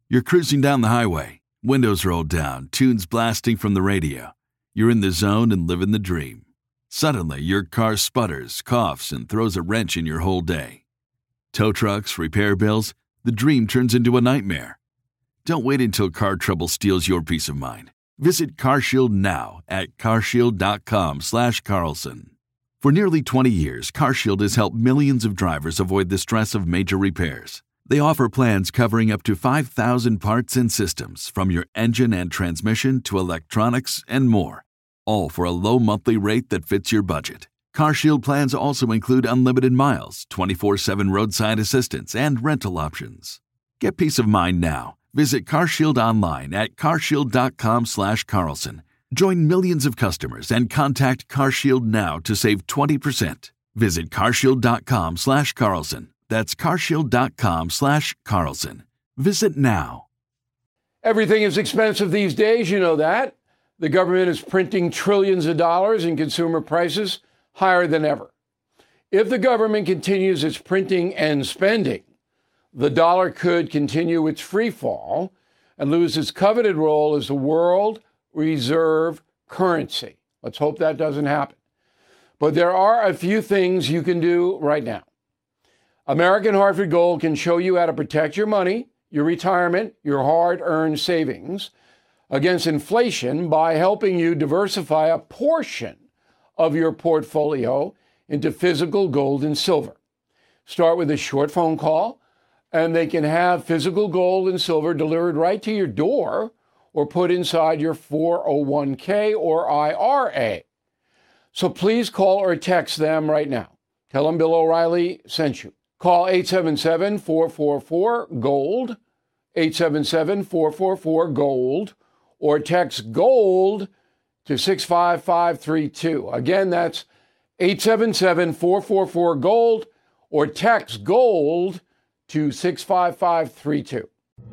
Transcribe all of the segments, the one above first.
You're cruising down the highway, windows rolled down, tunes blasting from the radio. You're in the zone and living the dream. Suddenly, your car sputters, coughs, and throws a wrench in your whole day. Tow trucks, repair bills, the dream turns into a nightmare. Don't wait until car trouble steals your peace of mind. Visit CarShield now at carshield.com/Carlson. For nearly 20 years, CarShield has helped millions of drivers avoid the stress of major repairs. They offer plans covering up to 5,000 parts and systems, from your engine and transmission to electronics and more, all for a low monthly rate that fits your budget. CarShield plans also include unlimited miles, 24/7 roadside assistance, and rental options. Get peace of mind now. Visit CarShield online at carshield.com/Carlson. Join millions of customers and contact CarShield now to save 20%. Visit carshield.com/Carlson. That's carshield.com/Carlson. Visit now. Everything is expensive these days, you know that. The government is printing trillions of dollars and consumer prices higher than ever. If the government continues its printing and spending, the dollar could continue its free fall and lose its coveted role as the world reserve currency. Let's hope that doesn't happen. But there are a few things you can do right now. American Hartford Gold can show you how to protect your money, your retirement, your hard-earned savings against inflation by helping you diversify a portion of your portfolio into physical gold and silver. Start with a short phone call, and they can have physical gold and silver delivered right to your door or put inside your 401k or IRA. So please call or text them right now. Tell them Bill O'Reilly sent you. Call 877-444-GOLD, 877-444-GOLD, or text GOLD to 65532. Again, that's 877-444-GOLD, or text GOLD to 65532.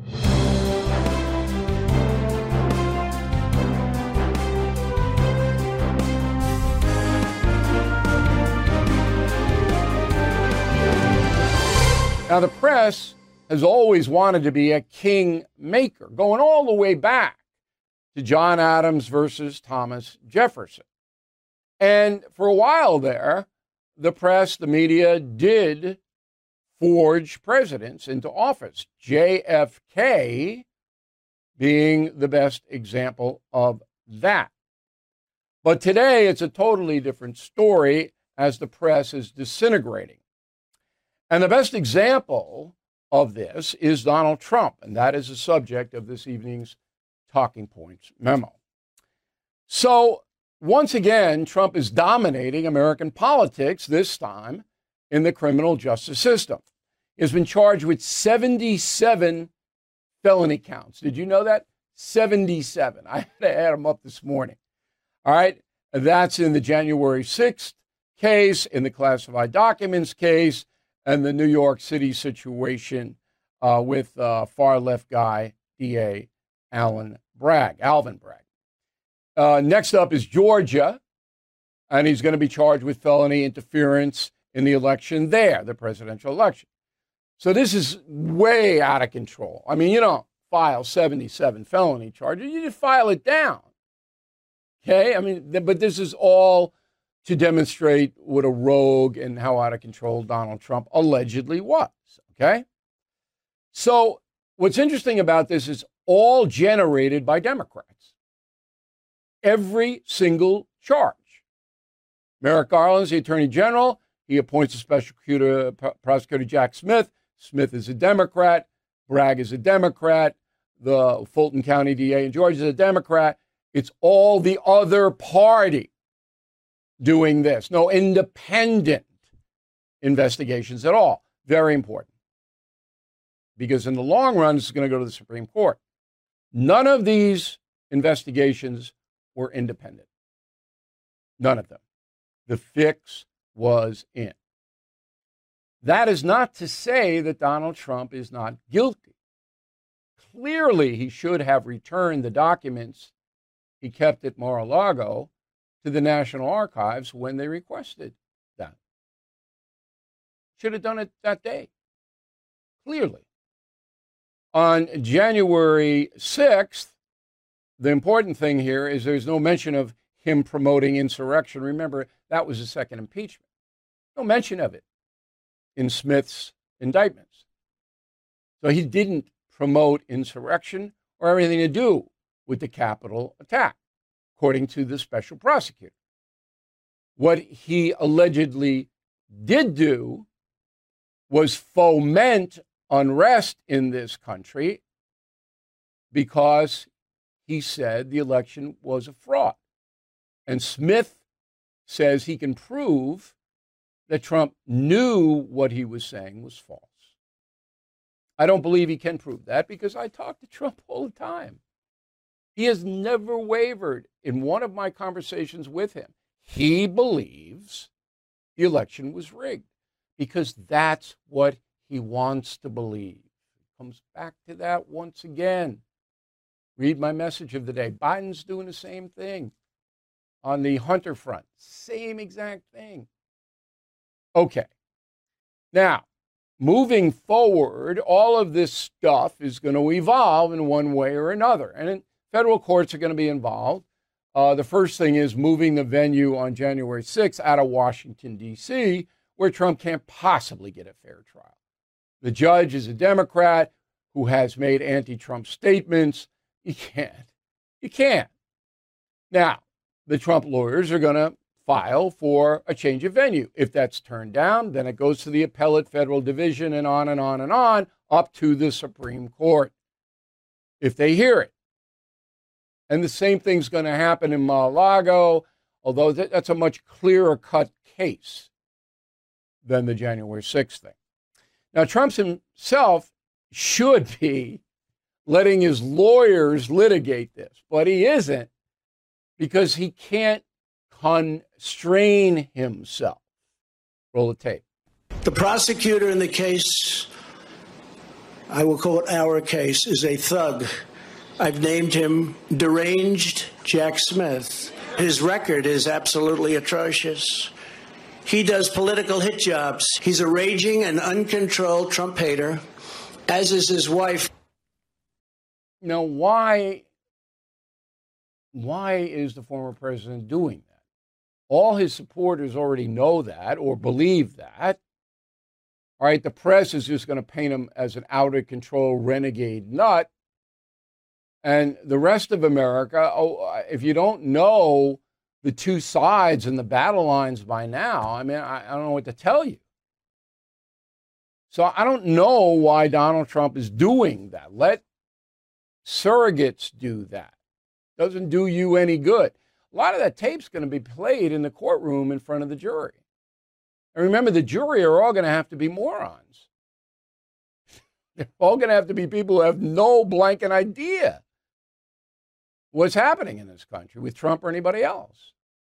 Now, the press has always wanted to be a king maker, going all the way back to John Adams versus Thomas Jefferson. And for a while there, the press, the media, did forge presidents into office, JFK being the best example of that. But today, it's a totally different story as the press is disintegrating. And the best example of this is Donald Trump, and that is the subject of this evening's Talking Points memo. So, once again, Trump is dominating American politics, this time in the criminal justice system. He has been charged with 77 felony counts. Did you know that? 77. I had to add them up this morning. All right, that's in the January 6th case, in the classified documents case, and the New York City situation with far-left guy, DA Alvin Bragg. Next up is Georgia, and he's going to be charged with felony interference in the election there, the presidential election. So this is way out of control. I mean, you don't file 77 felony charges. You just file it down. Okay? I mean, but this is all to demonstrate what a rogue and how out of control Donald Trump allegedly was, okay? So what's interesting about this is all generated by Democrats. Every single charge. Merrick Garland's the Attorney General. He appoints a special prosecutor, Jack Smith. Smith is a Democrat. Bragg is a Democrat. The Fulton County DA in Georgia is a Democrat. It's all the other party doing this. No independent investigations at all. Very important. Because in the long run, it's going to go to the Supreme Court. None of these investigations were independent. None of them. The fix was in. That is not to say that Donald Trump is not guilty. Clearly, he should have returned the documents he kept at Mar-a-Lago to the National Archives when they requested that. Should have done it that day. Clearly. On January 6th, the important thing here is there's no mention of him promoting insurrection. Remember, that was the second impeachment. No mention of it in Smith's indictments. So he didn't promote insurrection or have anything to do with the Capitol attack, according to the special prosecutor. What he allegedly did do was foment unrest in this country because he said the election was a fraud. And Smith says he can prove that Trump knew what he was saying was false. I don't believe he can prove that because I talk to Trump all the time. He has never wavered in one of my conversations with him. He believes the election was rigged because that's what he wants to believe. It comes back to that once again. Read my message of the day. Biden's doing the same thing on the Hunter front. Same exact thing. Okay. Now, moving forward, all of this stuff is going to evolve in one way or another. And federal courts are going to be involved. The first thing is moving the venue on January 6th out of Washington, D.C., where Trump can't possibly get a fair trial. The judge is a Democrat who has made anti-Trump statements. You can't. Now, the Trump lawyers are going to file for a change of venue. If that's turned down, then it goes to the appellate federal division and on and on and on up to the Supreme Court, if they hear it. And the same thing's going to happen in Mar-a-Lago, although that's a much clearer cut case than the January 6th thing. Now, Trump himself should be letting his lawyers litigate this, but he isn't because he can't constrain himself. Roll the tape. The prosecutor in the case, I will call it our case, is a thug. I've named him Deranged Jack Smith. His record is absolutely atrocious. He does political hit jobs. He's a raging and uncontrolled Trump hater, as is his wife. Now, why is the former president doing that? All his supporters already know that or believe that. All right, the press is just going to paint him as an out-of-control renegade nut. And the rest of America, if you don't know the two sides and the battle lines by now, I mean, I don't know what to tell you. So I don't know why Donald Trump is doing that. Let surrogates do that. Doesn't do you any good. A lot of that tape's going to be played in the courtroom in front of the jury. And remember, the jury are all going to have to be morons. They're all going to have to be people who have no blanket idea what's happening in this country with Trump or anybody else.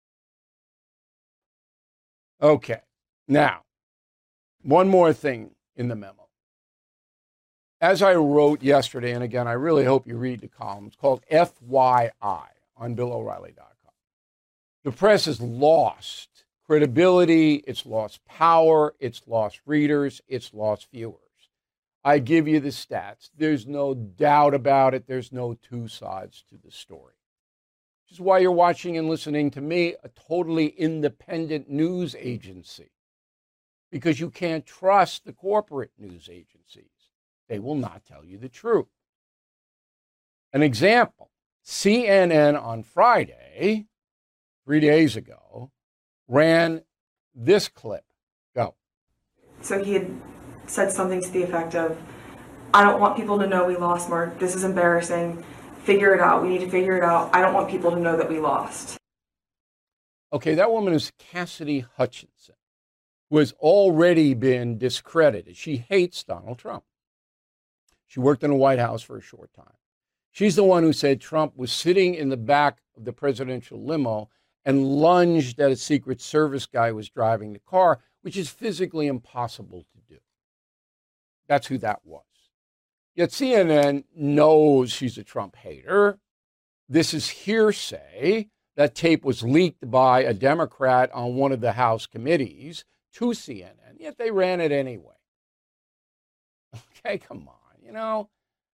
Okay. Now, one more thing in the memo. As I wrote yesterday, and again, I really hope you read the column, it's called FYI on BillO'Reilly.com. The press has lost credibility, it's lost power, it's lost readers, it's lost viewers. I give you the stats. There's no doubt about it. There's no two sides to the story. Which is why you're watching and listening to me, a totally independent news agency. Because you can't trust the corporate news agencies. They will not tell you the truth. An example, CNN on Friday, 3 days ago, ran this clip. Go. So he had said something to the effect of, I don't want people to know we lost, Mark. This is embarrassing. Figure it out. We need to figure it out. I don't want people to know that we lost. Okay, that woman is Cassidy Hutchinson, who has already been discredited. She hates Donald Trump. She worked in the White House for a short time. She's the one who said Trump was sitting in the back of the presidential limo and lunged at a Secret Service guy who was driving the car, which is physically impossible to do. That's who that was. Yet CNN knows she's a Trump hater. This is hearsay. That tape was leaked by a Democrat on one of the House committees to CNN, yet they ran it anyway. Okay, come on. You know,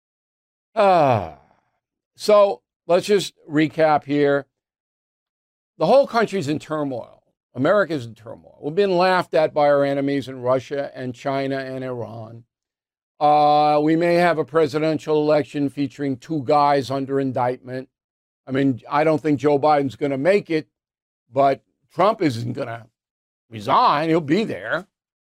So let's just recap here. The whole country's in turmoil. America's in turmoil. We've been laughed at by our enemies in Russia and China and Iran. We may have a presidential election featuring two guys under indictment. I mean, I don't think Joe Biden's going to make it, but Trump isn't going to resign. He'll be there.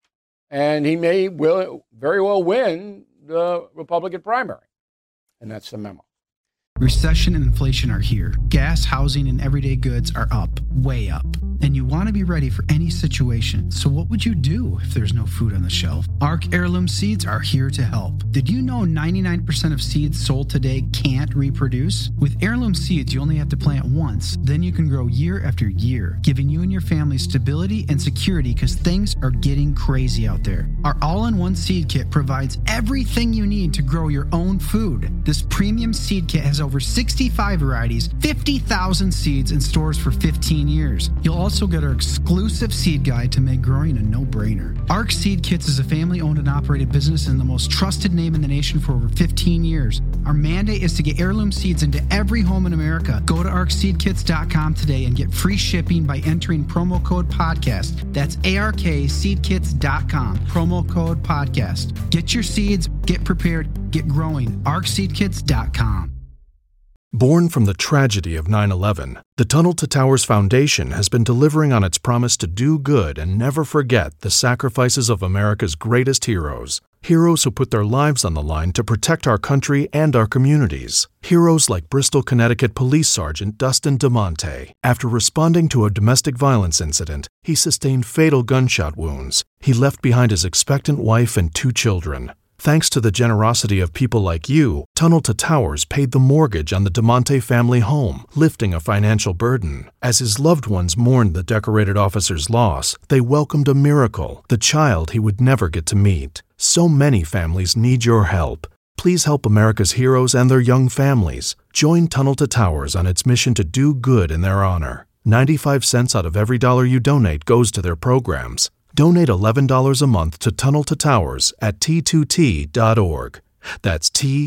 And he will very well win the Republican primary. And that's the memo. Recession and inflation are here. Gas, housing, and everyday goods are up, way up. And you want to be ready for any situation. So what would you do if there's no food on the shelf? ARC Heirloom Seeds are here to help. Did you know 99% of seeds sold today can't reproduce? With Heirloom Seeds, you only have to plant once. Then you can grow year after year, giving you and your family stability and security because things are getting crazy out there. Our all-in-one seed kit provides everything you need to grow your own food. This premium seed kit has over 65 varieties, 50,000 seeds, and stores for 15 years. You'll also get our exclusive seed guide to make growing a no-brainer. ARC Seed Kits is a family-owned and operated business and the most trusted name in the nation for over 15 years. Our mandate is to get heirloom seeds into every home in America. Go to arcseedkits.com today and get free shipping by entering promo code podcast. That's ARKseedkits.com, promo code podcast. Get your seeds, get prepared, get growing. arcseedkits.com. Born from the tragedy of 9/11, the Tunnel to Towers Foundation has been delivering on its promise to do good and never forget the sacrifices of America's greatest heroes. Heroes who put their lives on the line to protect our country and our communities. Heroes like Bristol, Connecticut Police Sergeant Dustin DeMonte. After responding to a domestic violence incident, he sustained fatal gunshot wounds. He left behind his expectant wife and 2 children. Thanks to the generosity of people like you, Tunnel to Towers paid the mortgage on the DeMonte family home, lifting a financial burden. As his loved ones mourned the decorated officer's loss, they welcomed a miracle, the child he would never get to meet. So many families need your help. Please help America's heroes and their young families. Join Tunnel to Towers on its mission to do good in their honor. 95 cents out of every dollar you donate goes to their programs. Donate $11 a month to Tunnel to Towers at T2T.org. That's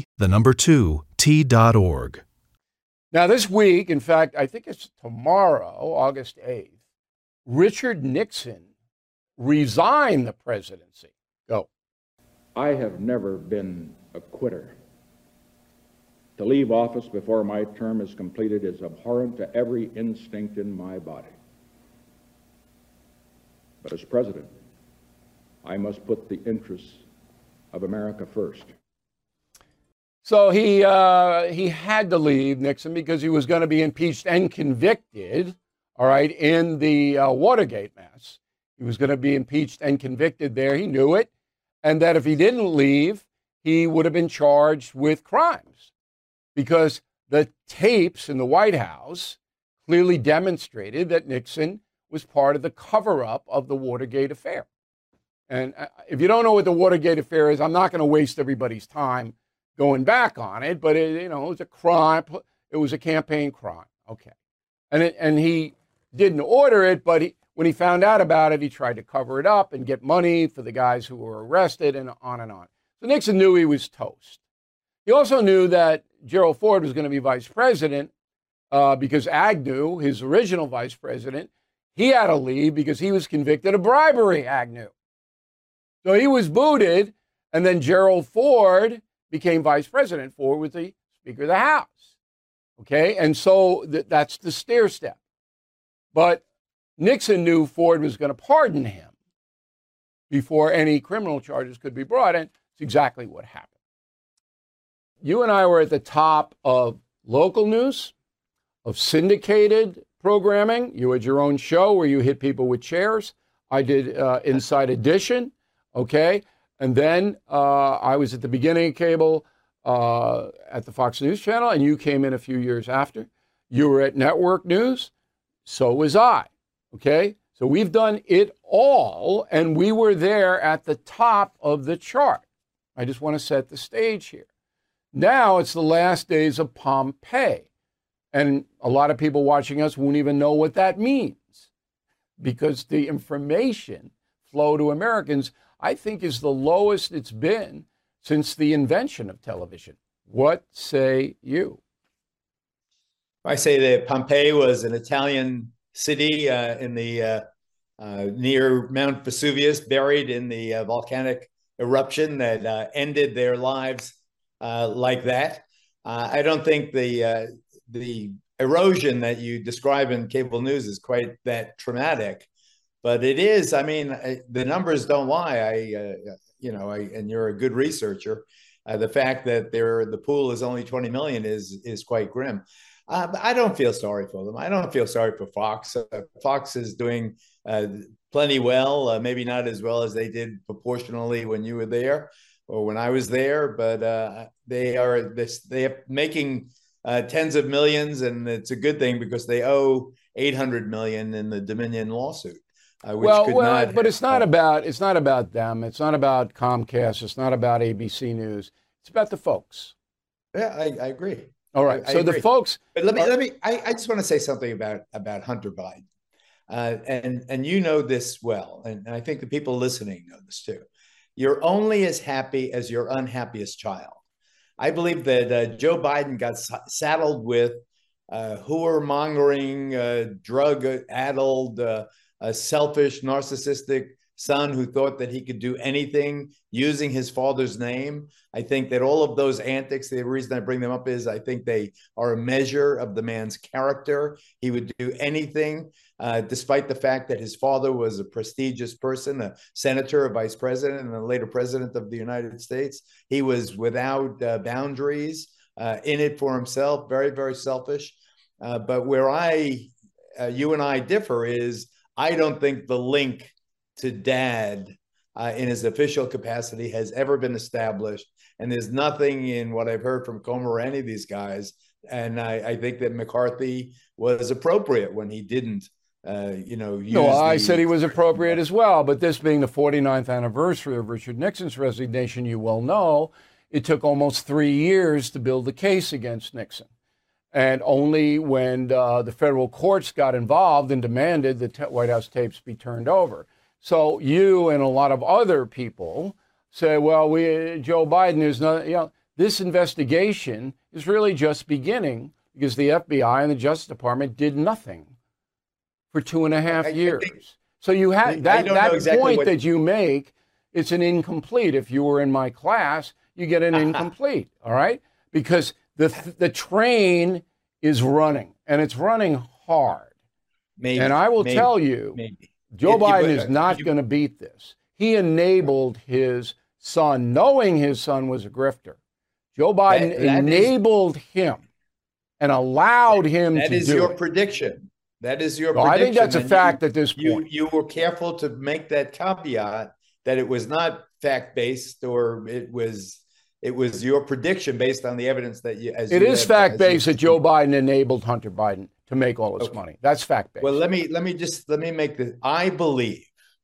T2T.org. Now, this week, in fact, I think it's tomorrow, August 8th, Richard Nixon resigned the presidency. Go. I have never been a quitter. To leave office before my term is completed is abhorrent to every instinct in my body. But as president, I must put the interests of America first. So he had to leave, Nixon, because he was going to be impeached and convicted, all right, in the Watergate mess. He was going to be impeached and convicted there. He knew it. And that if he didn't leave, he would have been charged with crimes because the tapes in the White House clearly demonstrated that Nixon was part of the cover-up of the Watergate affair. And if you don't know what the Watergate affair is, I'm not going to waste everybody's time going back on it, but it was a crime. It was a campaign crime. Okay. And he didn't order it, but when he found out about it, he tried to cover it up and get money for the guys who were arrested and on and on. So Nixon knew he was toast. He also knew that Gerald Ford was going to be vice president because Agnew, his original vice president, he had to leave because he was convicted of bribery, Agnew. So he was booted, and then Gerald Ford became vice president. Ford was the Speaker of the House. Okay, and so that's the stair step. But Nixon knew Ford was going to pardon him before any criminal charges could be brought, and it's exactly what happened. You and I were at the top of local news, of syndicated programming. You had your own show where you hit people with chairs. I did Inside Edition, okay? And then I was at the beginning of cable at the Fox News Channel, and you came in a few years after. You were at Network News. So was I, okay? So we've done it all, and we were there at the top of the chart. I just want to set the stage here. Now it's the last days of Pompeii. And a lot of people watching us won't even know what that means because the information flow to Americans, I think, is the lowest it's been since the invention of television. What say you? I say that Pompeii was an Italian city in the near Mount Vesuvius, buried in the volcanic eruption that ended their lives like that. I don't think the erosion that you describe in cable news is quite that traumatic, but it is. I mean, the numbers don't lie. And you're a good researcher. The fact that the pool is only 20 million is quite grim. But I don't feel sorry for them. I don't feel sorry for Fox. Fox is doing plenty well, maybe not as well as they did proportionally when you were there or when I was there, but they are making tens of millions, and it's a good thing because they owe $800 million in the Dominion lawsuit. But it's not about them. It's not about Comcast. It's not about ABC News. It's about the folks. Yeah, I agree. All right. So the folks. But I just want to say something about Hunter Biden. And you know this well, and I think the people listening know this too. You're only as happy as your unhappiest child. I believe that Joe Biden got saddled with whore-mongering, drug-addled, selfish, narcissistic son who thought that he could do anything using his father's name. I think that all of those antics, the reason I bring them up is I think they are a measure of the man's character. He would do anything, despite the fact that his father was a prestigious person, a senator, a vice president, and a later president of the United States. He was without boundaries, in it for himself, very, very selfish. But where you and I differ is I don't think the link to dad in his official capacity has ever been established. And there's nothing in what I've heard from Comer or any of these guys. And I think that McCarthy was appropriate when he didn't, I said he was appropriate as well. But this being the 49th anniversary of Richard Nixon's resignation, you well know, it took almost 3 years to build the case against Nixon. And only when the federal courts got involved and demanded the White House tapes be turned over. So you and a lot of other people say, well, Joe Biden is not, this investigation is really just beginning because the FBI and the Justice Department did nothing for 2.5 years. So you had that point that you make, it's an incomplete. If you were in my class, you get an incomplete, all right? Because the train is running, and it's running hard. Maybe, and I will tell you, Joe Biden is not going to beat this. He enabled his son, knowing his son was a grifter. Joe Biden enabled him and allowed him to do it. That is your prediction. That is your prediction. I think that's a fact at this point. You were careful to make that caveat that it was not fact-based, or it was your prediction based on the evidence that you. It is fact-based that Joe Biden enabled Hunter Biden to make all this money. That's fact-based. Well, let me make this. I believe,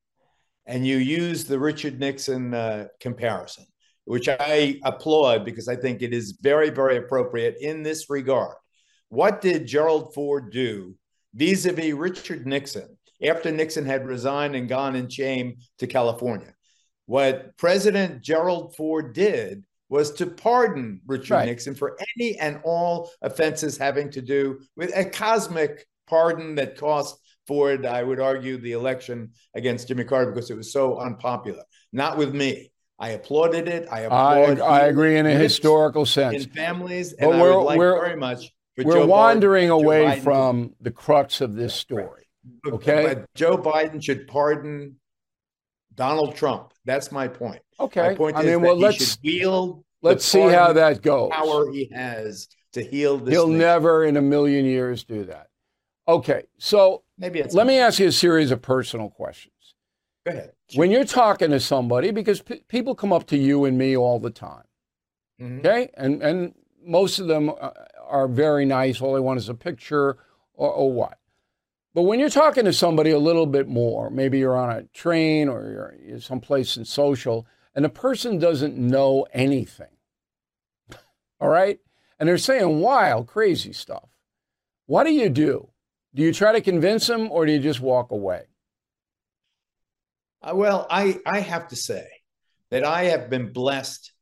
and you use the Richard Nixon comparison, which I applaud because I think it is very, very appropriate in this regard. What did Gerald Ford do vis-a-vis Richard Nixon after Nixon had resigned and gone in shame to California? What President Gerald Ford did was to pardon Richard Nixon for any and all offenses having to do with a cosmic pardon that cost Ford, I would argue, the election against Jimmy Carter because it was so unpopular. Not with me. I applauded it. I agree in a historical sense. In families, and I would like very much for we're wandering away from the crux of this story. Okay, but Joe Biden should pardon Donald Trump. That's my point. Okay, my point is that he should wield let's see how that goes. Power he has to heal this. He'll never in a million years do that. Okay, so let me ask you a series of personal questions. Go ahead. When you're talking to somebody, because people come up to you and me all the time, okay, and most of them are very nice. All they want is a picture or what. But when you're talking to somebody a little bit more, maybe you're on a train or you're someplace in social, and the person doesn't know anything, all right? And they're saying wild, crazy stuff. What do? Do you try to convince them, or do you just walk away? Well, I have to say that I have been blessed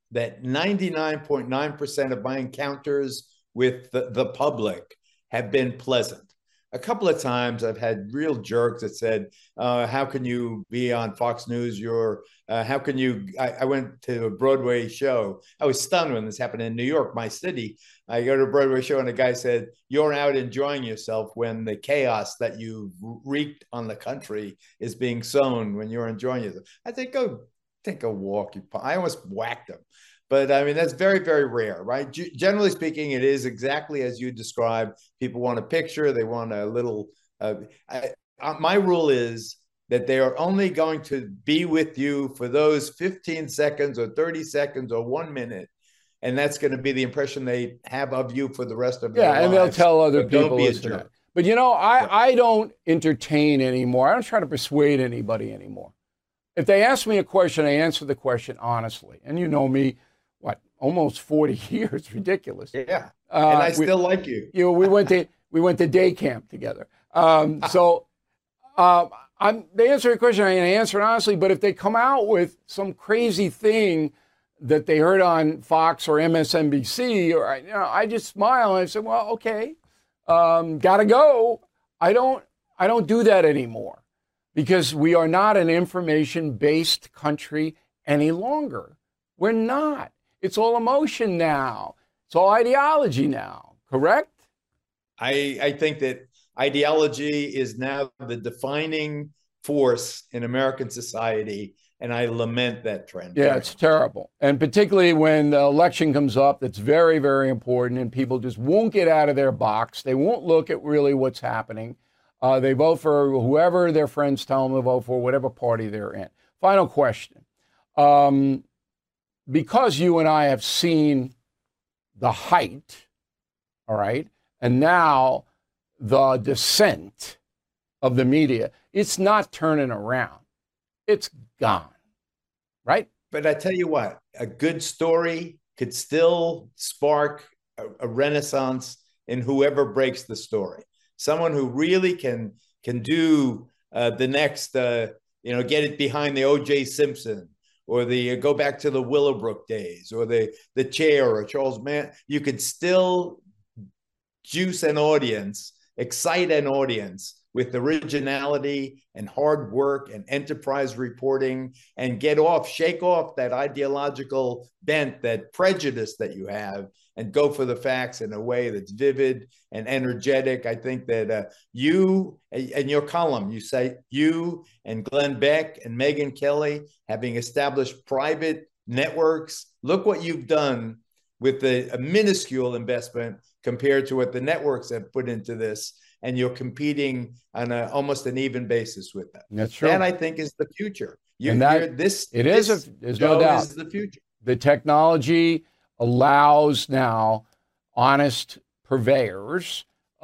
that 99.9% of my encounters with the public have been pleasant. A couple of times I've had real jerks that said, how can you be on Fox News? How can you, I went to a Broadway show. I was stunned when this happened in New York, my city. I go to a Broadway show and a guy said, you're out enjoying yourself when the chaos that you've wreaked on the country is being sown when you're enjoying yourself. I think, go take a walk. I almost whacked him. But I mean, that's very, very rare, right? Generally speaking, it is exactly as you described. People want a picture. They want a little, my rule is that they are only going to be with you for those 15 seconds or 30 seconds or 1 minute. And that's going to be the impression they have of you for the rest of their lives. Yeah, and they'll tell other people. Don't be a jerk. But, you know, I don't entertain anymore. I don't try to persuade anybody anymore. If they ask me a question, I answer the question honestly. And you know me, almost 40 years, ridiculous. Yeah, and I still like you. You know, we went to day camp together. They answer a question, I answer it honestly. But if they come out with some crazy thing that they heard on Fox or MSNBC, or I just smile and I say, well, okay, gotta go. I don't do that anymore because we are not an information-based country any longer. We're not. It's all emotion now. It's all ideology now, correct? I think that ideology is now the defining force in American society, and I lament that trend. Yeah, it's terrible. And particularly when the election comes up, that's very, very important, and people just won't get out of their box. They won't look at really what's happening. They vote for whoever their friends tell them to vote for, whatever party they're in. Final question. Because you and I have seen the height, all right, and now the descent of the media, it's not turning around. It's gone, right? But I tell you what, a good story could still spark a renaissance in whoever breaks the story. Someone who really can do the next, get it behind the O.J. Simpson, or the go back to the Willowbrook days, or the Chair, or Charles Mann. You could still juice an audience, excite an audience with originality and hard work and enterprise reporting, and shake off that ideological bent, that prejudice that you have, and go for the facts in a way that's vivid and energetic. I think that you and your column, you say you and Glenn Beck and Megyn Kelly, having established private networks, look what you've done with a minuscule investment compared to what the networks have put into this. And you're competing on almost an even basis with them. That's true. That, I think, is the future. There's no doubt. Is the future. The technology allows now honest purveyors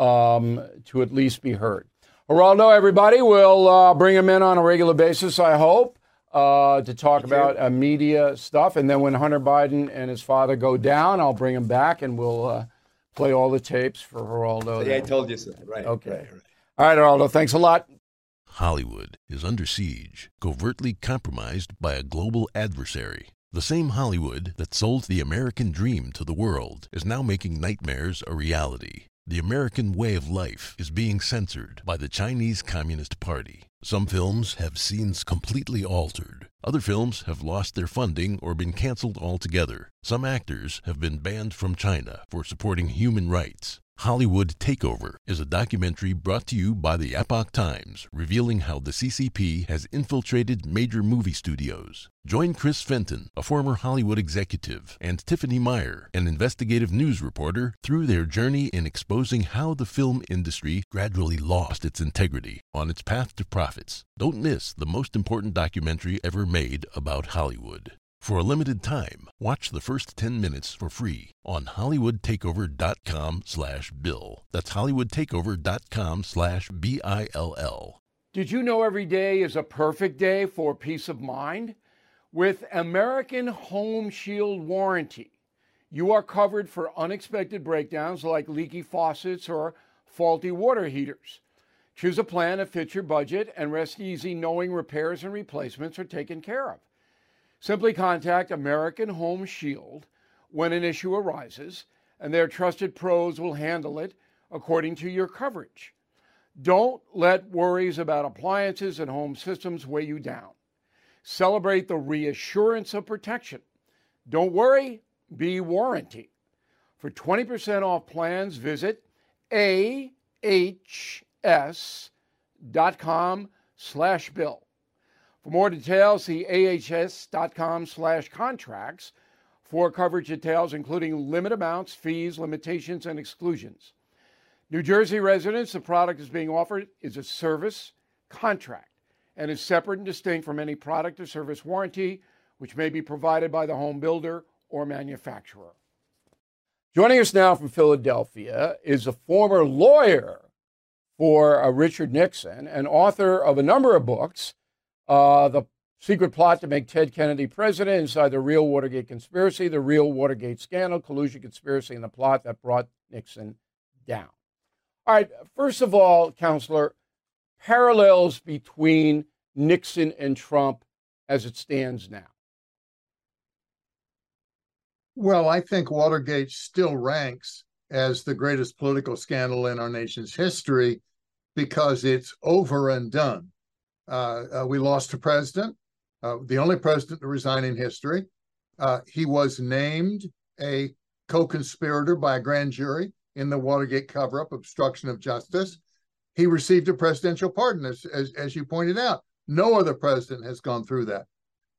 to at least be heard. Geraldo, everybody, we'll bring him in on a regular basis, I hope, to talk about media stuff. And then when Hunter Biden and his father go down, I'll bring him back and we'll play all the tapes for Geraldo. Yeah, I told you so. Right. Okay. Right. All right, Geraldo, thanks a lot. Hollywood is under siege, covertly compromised by a global adversary. The same Hollywood that sold the American dream to the world is now making nightmares a reality. The American way of life is being censored by the Chinese Communist Party. Some films have scenes completely altered. Other films have lost their funding or been canceled altogether. Some actors have been banned from China for supporting human rights. Hollywood Takeover is a documentary brought to you by the Epoch Times, revealing how the CCP has infiltrated major movie studios. Join Chris Fenton, a former Hollywood executive, and Tiffany Meyer, an investigative news reporter, through their journey in exposing how the film industry gradually lost its integrity on its path to profits. Don't miss the most important documentary ever made about Hollywood. For a limited time, watch the first 10 minutes for free on HollywoodTakeover.com/Bill. That's HollywoodTakeover.com/BILL. Did you know every day is a perfect day for peace of mind? With American Home Shield Warranty, you are covered for unexpected breakdowns like leaky faucets or faulty water heaters. Choose a plan that fits your budget and rest easy knowing repairs and replacements are taken care of. Simply contact American Home Shield when an issue arises, and their trusted pros will handle it according to your coverage. Don't let worries about appliances and home systems weigh you down. Celebrate the reassurance of protection. Don't worry, be warranty. For 20% off plans, visit ahs.com/bill. For more details, see ahs.com/contracts for coverage details, including limit amounts, fees, limitations, and exclusions. New Jersey residents, the product is being offered is a service contract and is separate and distinct from any product or service warranty, which may be provided by the home builder or manufacturer. Joining us now from Philadelphia is a former lawyer for Richard Nixon and author of a number of books, The Secret Plot to Make Ted Kennedy President, Inside the Real Watergate Conspiracy, The Real Watergate Scandal, Collusion Conspiracy, and the Plot That Brought Nixon Down. All right, first of all, Counselor, parallels between Nixon and Trump as it stands now. Well, I think Watergate still ranks as the greatest political scandal in our nation's history because it's over and done. We lost a president, the only president to resign in history. He was named a co-conspirator by a grand jury in the Watergate cover-up, obstruction of justice. He received a presidential pardon, as you pointed out. No other president has gone through that.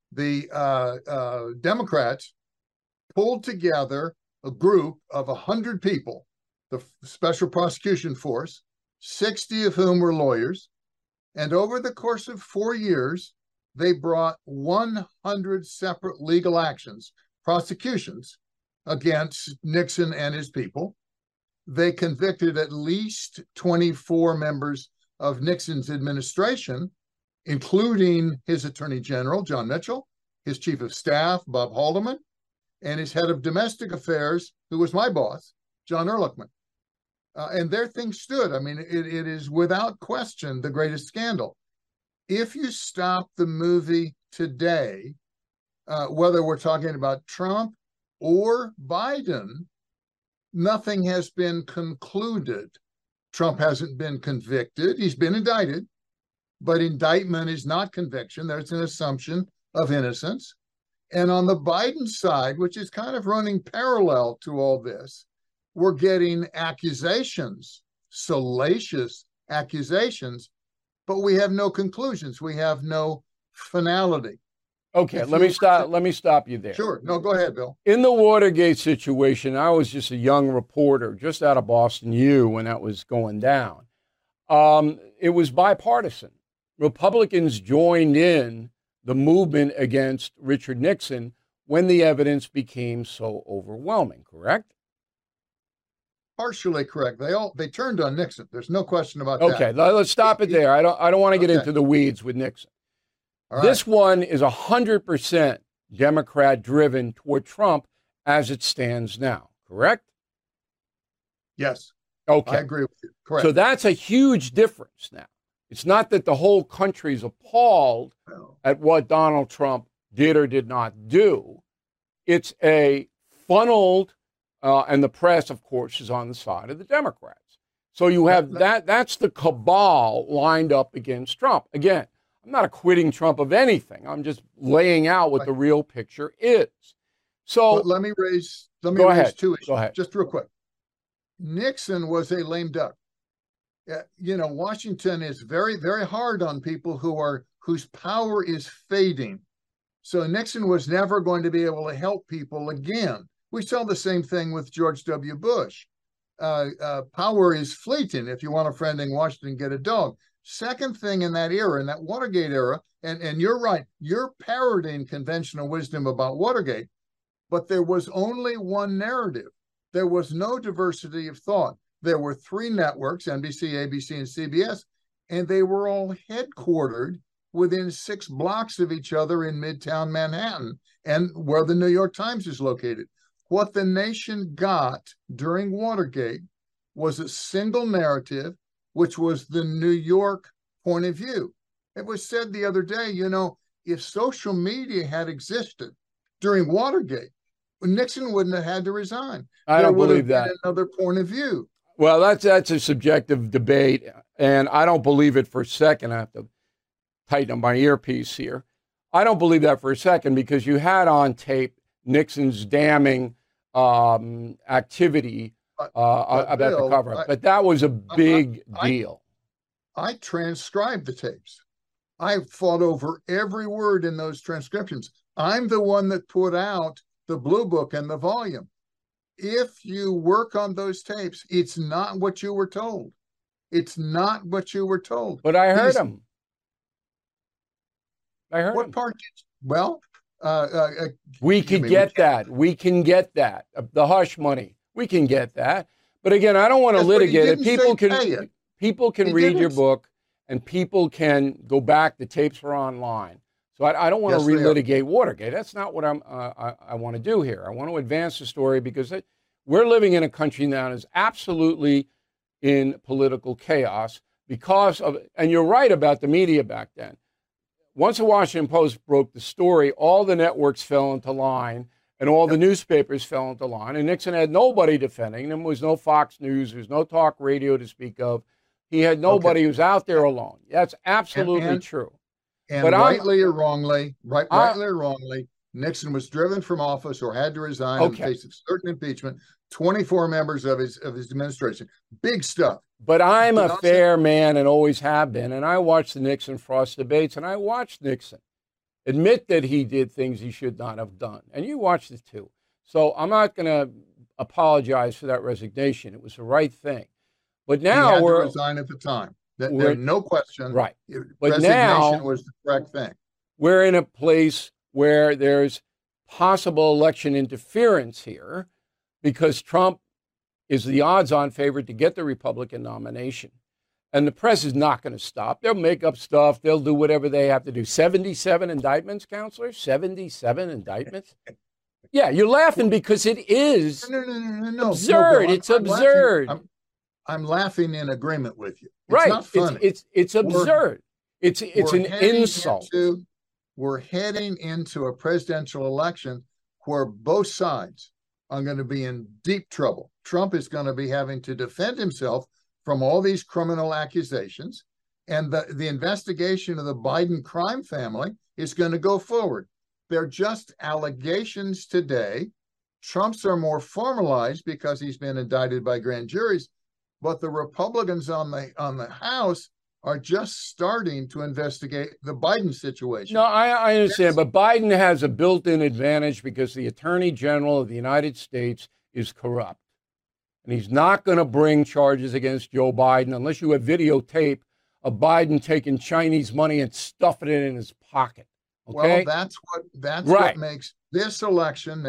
The Democrats pulled together a group of 100 people, the Special Prosecution Force, 60 of whom were lawyers, and over the course of 4 years, they brought 100 separate legal actions, prosecutions, against Nixon and his people. They convicted at least 24 members of Nixon's administration, including his Attorney General, John Mitchell, his Chief of Staff, Bob Haldeman, and his head of domestic affairs, who was my boss, John Ehrlichman. And their thing stood. I mean, it is without question the greatest scandal. If you stop the movie today, whether we're talking about Trump or Biden, nothing has been concluded. Trump hasn't been convicted. He's been indicted, but indictment is not conviction. There's an assumption of innocence. And on the Biden side, which is kind of running parallel to all this, we're getting accusations, salacious accusations, but we have no conclusions. We have no finality. Okay, let me stop you there. Sure. No, go ahead, Bill. In the Watergate situation, I was just a young reporter just out of Boston U when that was going down. It was bipartisan. Republicans joined in the movement against Richard Nixon when the evidence became so overwhelming, correct? Partially correct. They turned on Nixon. There's no question about that. Okay, let's stop it there. I don't want to get into the weeds with Nixon. All right. This one is 100% Democrat driven toward Trump as it stands now, correct? Yes. Okay. I agree with you. Correct. So that's a huge difference now. It's not that the whole country's appalled at what Donald Trump did or did not do. It's a funneled, and the press, of course, is on the side of the Democrats. So you have that's the cabal lined up against Trump. Again, I'm not acquitting Trump of anything. I'm just laying out what the real picture is. So but let me raise two issues. Go ahead. Just real quick. Nixon was a lame duck. Washington is very, very hard on people whose power is fading. So Nixon was never going to be able to help people again. We saw the same thing with George W. Bush. Power is fleeting. If you want a friend in Washington, get a dog. Second thing in that era, in that Watergate era, and you're right, you're parroting conventional wisdom about Watergate, but there was only one narrative. There was no diversity of thought. There were three networks, NBC, ABC, and CBS, and they were all headquartered within 6 blocks of each other in Midtown Manhattan, and where the New York Times is located. What the nation got during Watergate was a single narrative, which was the New York point of view. It was said the other day, if social media had existed during Watergate, Nixon wouldn't have had to resign. I don't believe that. Another point of view. Well, that's a subjective debate, and I don't believe it for a second. I have to tighten up my earpiece here. I don't believe that for a second, because you had on tape Nixon's damning activity about the cover-up. But that was a big deal. I transcribed the tapes. I fought over every word in those transcriptions. I'm the one that put out the Blue Book and the volume. If you work on those tapes, it's not what you were told. It's not what you were told. But I heard him. What part? Well, we can get that. We can get that. The hush money. We can get that. But again, I don't want to litigate it. People can read your book, and people can go back. The tapes are online. So I don't want to relitigate Watergate. That's not what I want to do here. I want to advance the story, because we're living in a country now that is absolutely in political chaos because of, and you're right about the media back then. Once the Washington Post broke the story, all the networks fell into line and all the newspapers fell into line, and Nixon had nobody defending him. There was no Fox News. There was no talk radio to speak of. He had nobody who was out there alone. That's absolutely true. And but rightly or wrongly, Nixon was driven from office or had to resign in the face of certain impeachment. 24 members of his administration. Big stuff. But I'm a fair man and always have been, and I watched the Nixon-Frost debates, and I watched Nixon admit that he did things he should not have done. And you watched it too. So I'm not going to apologize for that resignation. It was the right thing. But now he had to resign at the time. There's no question. Right. But resignation was the correct thing. We're in a place where there's possible election interference here, because Trump is the odds-on favorite to get the Republican nomination. And the press is not going to stop. They'll make up stuff. They'll do whatever they have to do. 77 indictments, Counselor? 77 indictments? Yeah, you're laughing because it is absurd. It's absurd. I'm laughing in agreement with you. It's right. Not funny. It's absurd. It's an insult. We're heading into a presidential election where both sides are going to be in deep trouble. Trump is going to be having to defend himself from all these criminal accusations, and the investigation of the Biden crime family is going to go forward. They're just allegations today. Trump's are more formalized because he's been indicted by grand juries, but the Republicans on the House are just starting to investigate the Biden situation. No, I understand, but Biden has a built-in advantage because the Attorney General of the United States is corrupt. And he's not going to bring charges against Joe Biden unless you have videotape of Biden taking Chinese money and stuffing it in his pocket. Okay? Well, that's what makes this election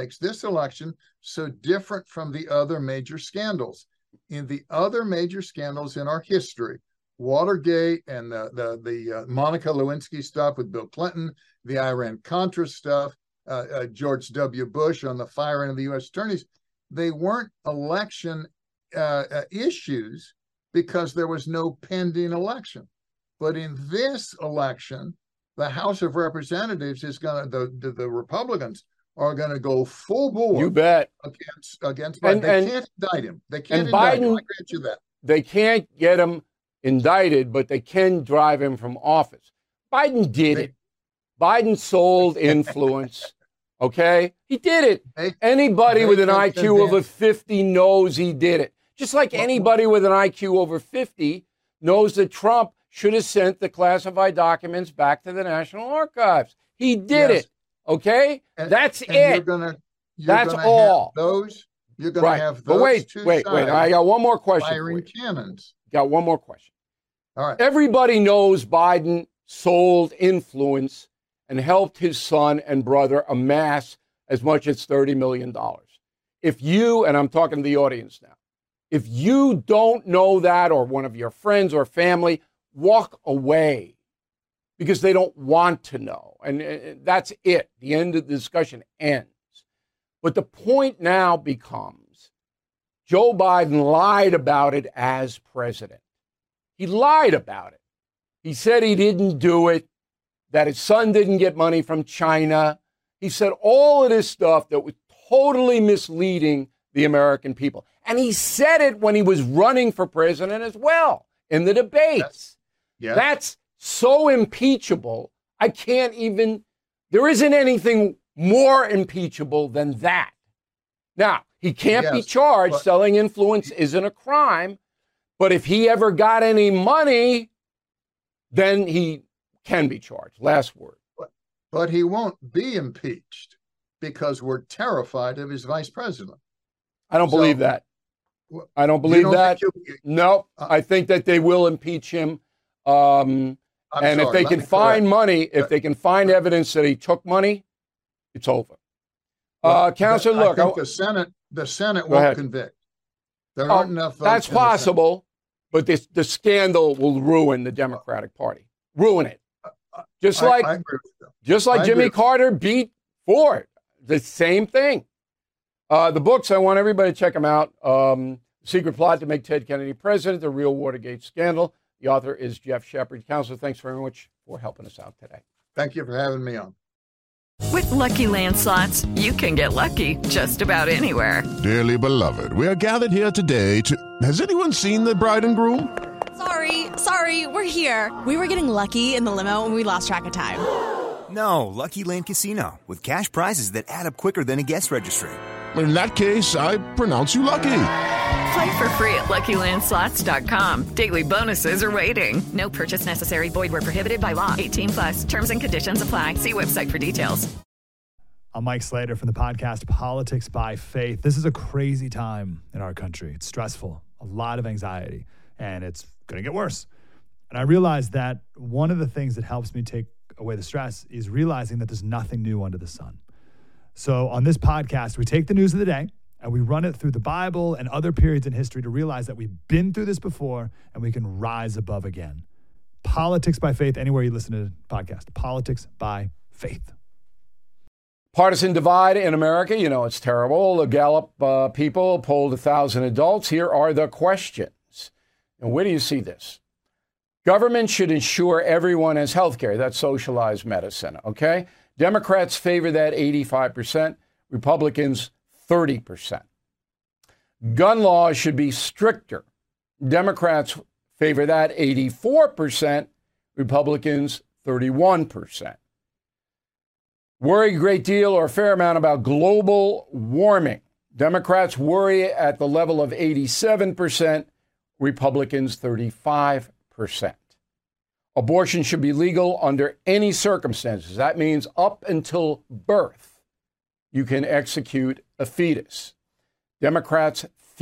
so different from the other major scandals. In the other major scandals in our history, Watergate and the Monica Lewinsky stuff with Bill Clinton, the Iran-Contra stuff, George W. Bush on the firing of the U.S. attorneys, they weren't election issues because there was no pending election. But in this election, the House of Representatives is going to, the Republicans are going to go full bore. You bet. Against Biden. They can't indict him. They can't indict him. I grant you that. They can't get him indicted, but they can drive him from office. Biden did it. Biden sold influence. Okay? He did it. Anybody with an IQ over 50 knows he did it. Just like anybody with an IQ over 50 knows that Trump should have sent the classified documents back to the National Archives. He did it. Okay? That's it. That's all. You're going to have those. But wait. I got one more question. Firing cannons. Got one more question. All right. Everybody knows Biden sold influence and helped his son and brother amass as much as $30 million. If you, and I'm talking to the audience now, if you don't know that, or one of your friends or family, walk away because they don't want to know. And that's it. The end of the discussion ends. But the point now becomes Joe Biden lied about it as president. He lied about it. He said he didn't do it. that his son didn't get money from China. He said all of this stuff that was totally misleading the American people. And he said it when he was running for president as well in the debates. Yes. That's so impeachable. There isn't anything more impeachable than that. Now, he can't be charged. Selling influence isn't a crime. But if he ever got any money, then he can be charged. Last word. But he won't be impeached because we're terrified of his vice president. I don't believe that. I don't believe that. No, I think that they will impeach him. If they can find money, if they can find evidence that he took money, it's over. Counselor, look. I think the Senate won't convict. There aren't enough votes. That's possible, but the scandal will ruin the Democratic Party. Ruin it. Just like Jimmy Carter beat Ford. The same thing. The books, I want everybody to check them out. Secret Plot to Make Ted Kennedy President, The Real Watergate Scandal. The author is Jeff Shepard. Counselor, thanks very much for helping us out today. Thank you for having me on. With Lucky Land Slots, you can get lucky just about anywhere. Dearly beloved, we are gathered here today to... Has anyone seen the bride and groom? Sorry, we're here. We were getting lucky in the limo and we lost track of time. No, Lucky Land Casino, with cash prizes that add up quicker than a guest registry. In that case, I pronounce you lucky. Play for free at LuckyLandSlots.com. Daily bonuses are waiting. No purchase necessary. Void where prohibited by law. 18+. Terms and conditions apply. See website for details. I'm Mike Slater from the podcast Politics by Faith. This is a crazy time in our country. It's stressful, a lot of anxiety, and it's going to get worse. And I realized that one of the things that helps me take away the stress is realizing that there's nothing new under the sun. So on this podcast, we take the news of the day and we run it through the Bible and other periods in history to realize that we've been through this before and we can rise above again. Politics by Faith, anywhere you listen to the podcast. Politics by Faith. Partisan divide in America, it's terrible. The Gallup people polled 1,000 adults. Here are the questions. And where do you see this? Government should ensure everyone has health care. That's socialized medicine, okay? Democrats favor that 85%, Republicans 30%. Gun laws should be stricter. Democrats favor that 84%, Republicans 31%. Worry a great deal or a fair amount about global warming. Democrats worry at the level of 87%, Republicans 35%. Abortion should be legal under any circumstances. That means up until birth, you can execute a fetus. Democrats,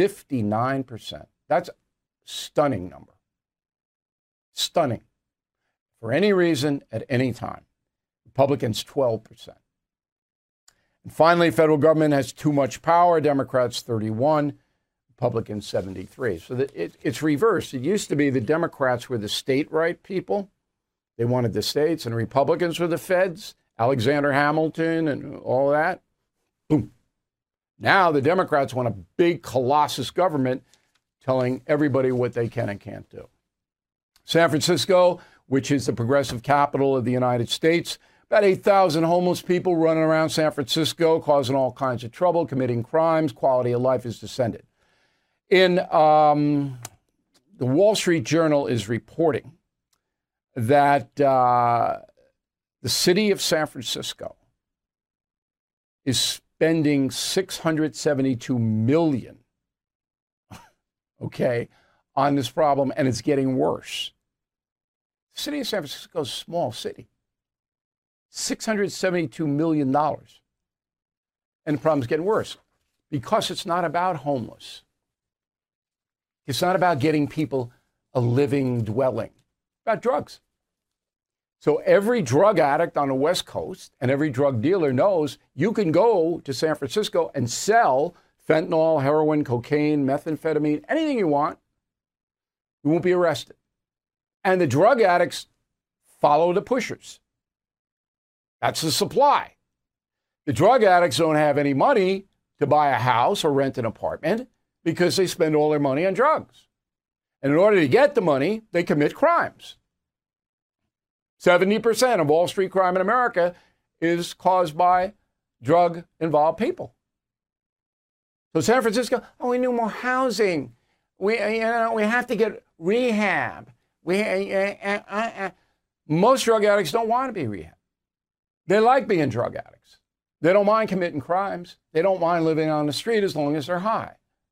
59%. That's a stunning number. Stunning. For any reason, at any time. Republicans, 12%. And finally, federal government has too much power. Democrats, 31%. Republicans, 73%. So it's reversed. It used to be the Democrats were the state right people. They wanted the states, and Republicans were the feds, Alexander Hamilton and all that. Boom. Now the Democrats want a big colossus government telling everybody what they can and can't do. San Francisco, which is the progressive capital of the United States, about 8,000 homeless people running around San Francisco, causing all kinds of trouble, committing crimes. Quality of life has descended. In the Wall Street Journal is reporting that the city of San Francisco is spending $672 million, on this problem, and it's getting worse. The city of San Francisco is a small city. $672 million. And the problem's getting worse because it's not about homeless. It's not about getting people a living dwelling. It's about drugs. So every drug addict on the West Coast and every drug dealer knows you can go to San Francisco and sell fentanyl, heroin, cocaine, methamphetamine, anything you want. You won't be arrested. And the drug addicts follow the pushers. That's the supply. The drug addicts don't have any money to buy a house or rent an apartment because they spend all their money on drugs. And in order to get the money, they commit crimes. 70% of Wall Street crime in America is caused by drug-involved people. So San Francisco, we need more housing. We have to get rehab. Most drug addicts don't want to be rehabbed. They like being drug addicts. They don't mind committing crimes. They don't mind living on the street as long as they're high.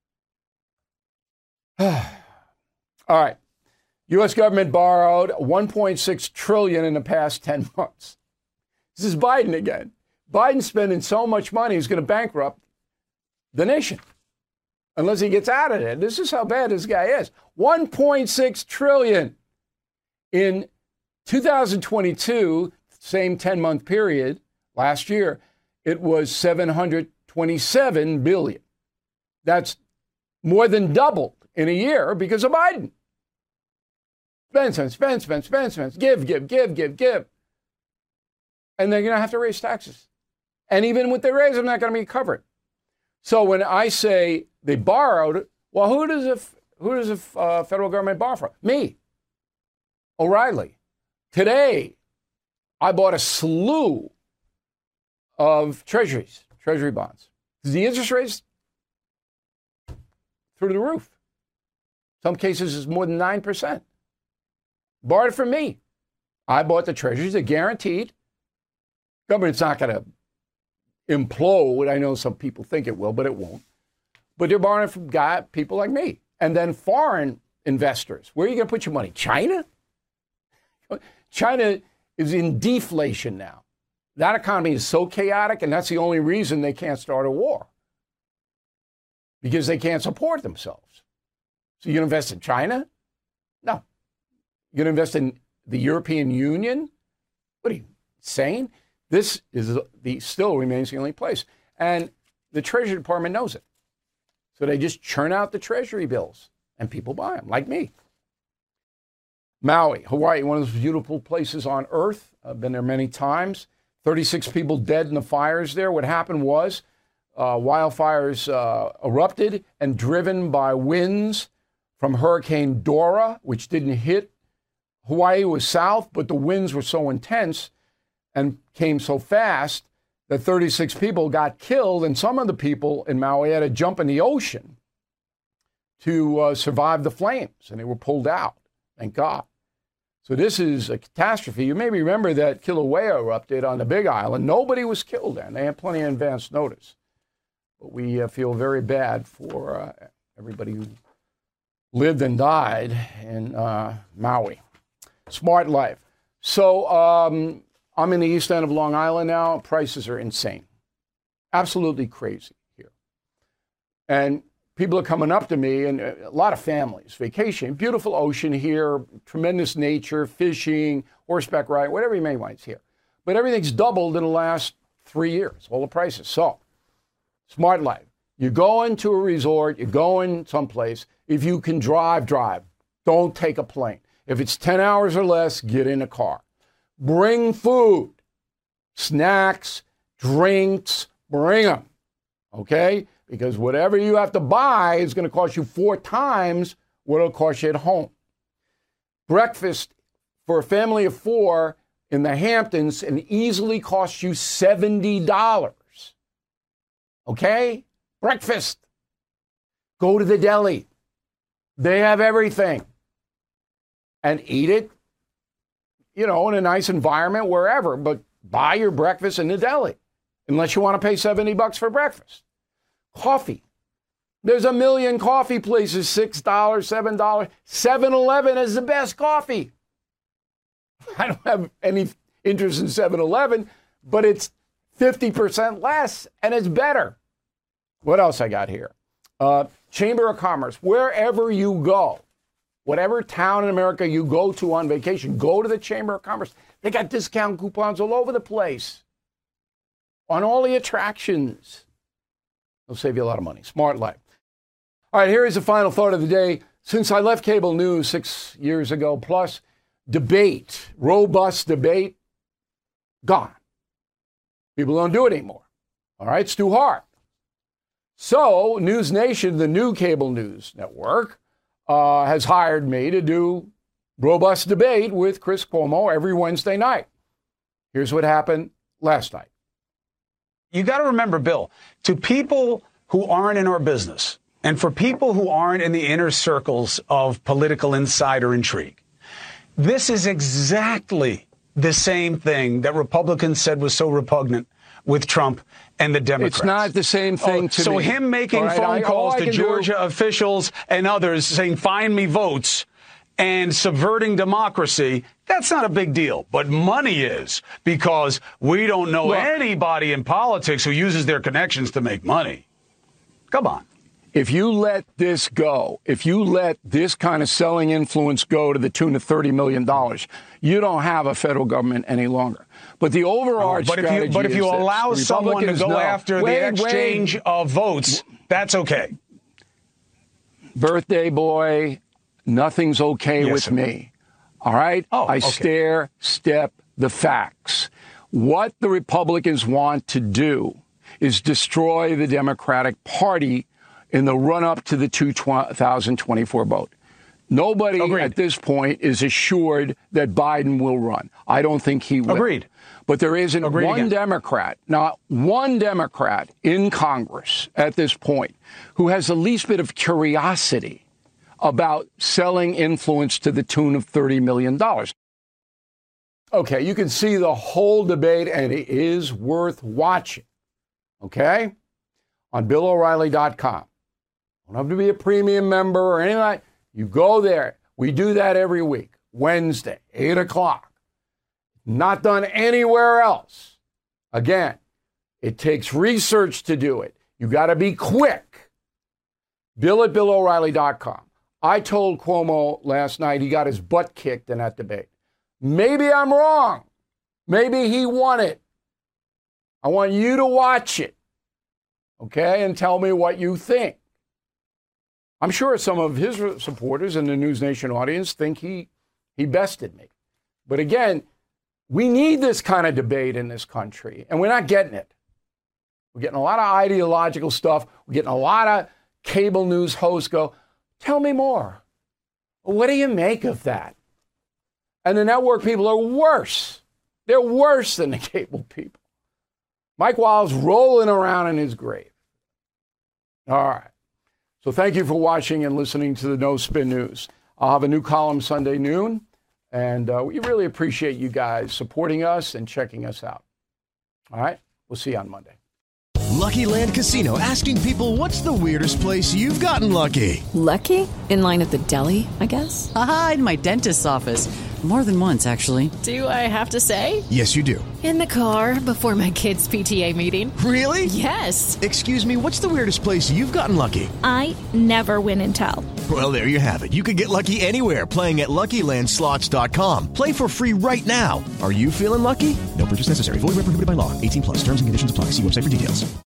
All right. U.S. government borrowed $1.6 trillion in the past 10 months. This is Biden again. Biden's spending so much money, he's going to bankrupt the nation unless he gets out of it. This is how bad this guy is. $1.6 trillion. In 2022, same 10-month period, last year, it was $727 billion. That's more than doubled in a year because of Biden. Spend, give. And they're going to have to raise taxes. And even with the raise, I'm not going to be covered. So when I say they borrowed, well, who does the federal government borrow from? Me. O'Reilly. Today, I bought a slew of treasury bonds. The interest rates through the roof. Some cases is more than 9%. Borrowed it from me. I bought the treasuries. They're guaranteed. Government's not going to implode. I know some people think it will, but it won't. But they're borrowing from people like me. And then foreign investors. Where are you going to put your money? China? China is in deflation now. That economy is so chaotic, and that's the only reason they can't start a war. Because they can't support themselves. So you're going to invest in China? No. You're going to invest in the European Union? What are you, insane? This is still remains the only place. And the Treasury Department knows it. So they just churn out the Treasury bills, and people buy them, like me. Maui, Hawaii, one of those beautiful places on earth. I've been there many times. 36 people dead in the fires there. What happened was wildfires erupted and driven by winds from Hurricane Dora, which didn't hit Hawaii, was south, but the winds were so intense and came so fast that 36 people got killed, and some of the people in Maui had to jump in the ocean to survive the flames, and they were pulled out, thank God. So this is a catastrophe. You may remember that Kilauea erupted on the Big Island. Nobody was killed then. They had plenty of advance notice. But we feel very bad for everybody who lived and died in Maui. Smart life. So I'm in the east end of Long Island now. Prices are insane. Absolutely crazy here. And people are coming up to me, and a lot of families, vacation, beautiful ocean here, tremendous nature, fishing, horseback riding, whatever you may want here. But everything's doubled in the last 3 years, all the prices. So, smart life. You go into a resort, you go in someplace. If you can drive. Don't take a plane. If it's 10 hours or less, get in a car. Bring food, snacks, drinks, bring them, okay? Because whatever you have to buy is going to cost you 4 times what it'll cost you at home. Breakfast for a family of 4 in the Hamptons and easily costs you $70. Okay? Breakfast. Go to the deli. They have everything. And eat it, in a nice environment, wherever. But buy your breakfast in the deli, unless you want to pay $70 for breakfast. Coffee. There's a million coffee places, $6, $7. 7-Eleven is the best coffee. I don't have any interest in 7-Eleven, but it's 50% less and it's better. What else I got here? Chamber of Commerce. Wherever you go, whatever town in America you go to on vacation, go to the Chamber of Commerce. They got discount coupons all over the place on all the attractions. It'll save you a lot of money. Smart life. All right, here is the final thought of the day. Since I left cable news 6 years ago, plus debate, robust debate, gone. People don't do it anymore. All right, it's too hard. So News Nation, the new cable news network, has hired me to do robust debate with Chris Cuomo every Wednesday night. Here's what happened last night. You got to remember, Bill, to people who aren't in our business and for people who aren't in the inner circles of political insider intrigue, this is exactly the same thing that Republicans said was so repugnant with Trump and the Democrats. It's not the same thing to me. So him making phone calls to Georgia officials and others saying, find me votes, and subverting democracy, that's not a big deal. But money is, because we don't know anybody in politics who uses their connections to make money. Come on. If you let this go, if you let this kind of selling influence go to the tune of $30 million, you don't have a federal government any longer. But the overarching strategy But if you allow someone to go after the exchange of votes, that's okay. Birthday boy, nothing's okay with me. All right? I step the facts. What the Republicans want to do is destroy the Democratic Party in the run-up to the 2024 vote. Nobody at this point is assured that Biden will run. I don't think he will. Agreed. But there isn't one Democrat, not one Democrat in Congress at this point who has the least bit of curiosity about selling influence to the tune of $30 million. Okay, you can see the whole debate, and it is worth watching, okay, on BillO'Reilly.com. Don't have to be a premium member or anything like that. You go there. We do that every week, Wednesday, 8 o'clock. Not done anywhere else. Again, it takes research to do it. You got to be quick. Bill at BillO'Reilly.com. I told Cuomo last night he got his butt kicked in that debate. Maybe I'm wrong. Maybe he won it. I want you to watch it, okay, and tell me what you think. I'm sure some of his supporters in the News Nation audience think he bested me. But again, we need this kind of debate in this country, and we're not getting it. We're getting a lot of ideological stuff. We're getting a lot of cable news hosts go, tell me more. What do you make of that? And the network people are worse. They're worse than the cable people. Mike Wild's rolling around in his grave. All right. So thank you for watching and listening to the No Spin News. I'll have a new column Sunday noon, and we really appreciate you guys supporting us and checking us out. All right? We'll see you on Monday. Lucky Land Casino, asking people, what's the weirdest place you've gotten lucky? Lucky? In line at the deli, I guess? Aha, in my dentist's office. More than once, actually. Do I have to say? Yes, you do. In the car before my kids' PTA meeting. Really? Yes. Excuse me, what's the weirdest place you've gotten lucky? I never win and tell. Well, there you have it. You can get lucky anywhere, playing at LuckyLandSlots.com. Play for free right now. Are you feeling lucky? No purchase necessary. Void where prohibited by law. 18+. Terms and conditions apply. See website for details.